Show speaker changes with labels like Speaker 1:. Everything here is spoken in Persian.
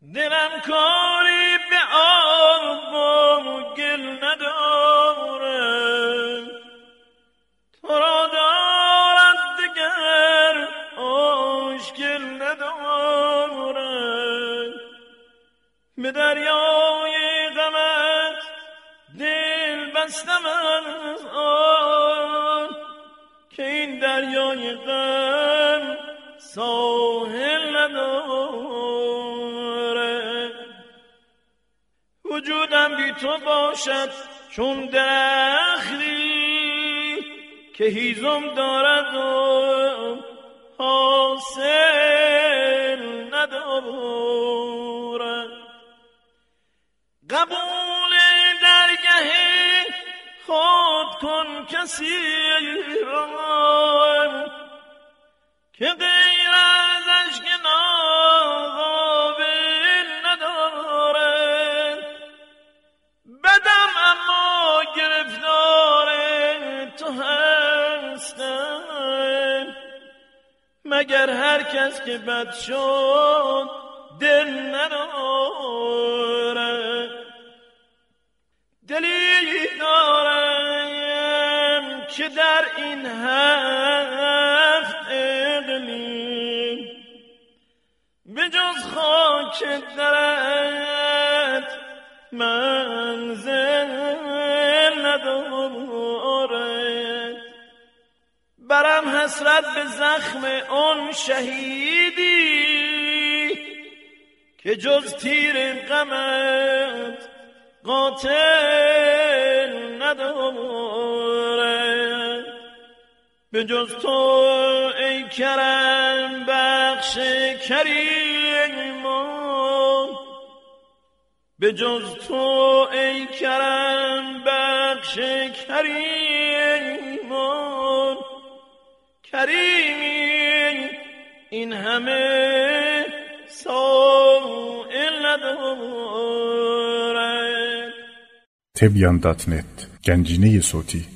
Speaker 1: دلم کاری به آب و گل نداره، تو را دارد دگر آشگل نداره. به دریای غمت دل بستم از آن، که این دریای غم ساحل نداره. وجودم بی تو باشد چون درختی که هیزم دارد و حاصل نداره. قبول درگه خود کن کسی را که غیر از عشق ناقابل نداره. بدم اما گرفتار تو هستم، مگر هر کس که بد شد دل نداره. دلی دارم که در این هفت اقلیم به جز خاک درت منزل ندارد. برم حسرت به زخم آن شهیدی که جز تیر غمت قاتل نداره. به جز تو ای کرم بخش کریم، به جز تو ای کرم بخش کریم، کریمی این همه سائل نداره.
Speaker 2: Tebyan.net Gencine صوتی